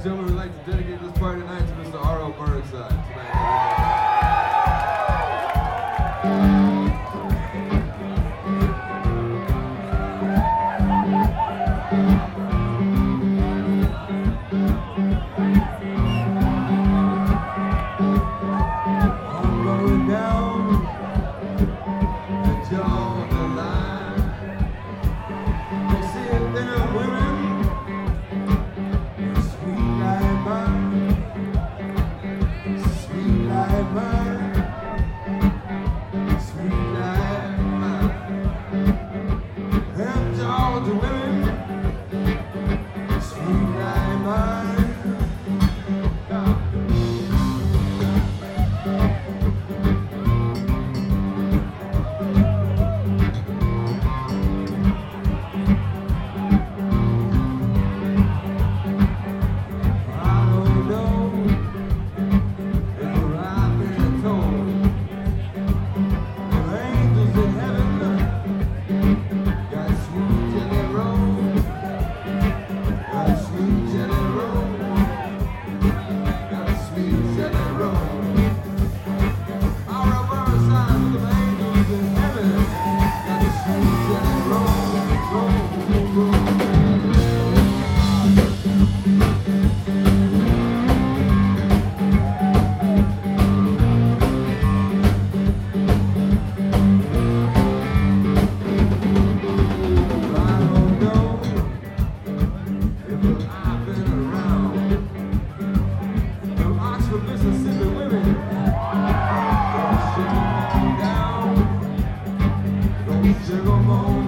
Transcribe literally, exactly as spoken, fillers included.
gentlemen, we'd like to dedicate this party tonight to Mister R L Burnside. Tonight, I'm going down the Georgia line. They see them women. Mississippi women, don't shake 'em on down, don't shake 'em on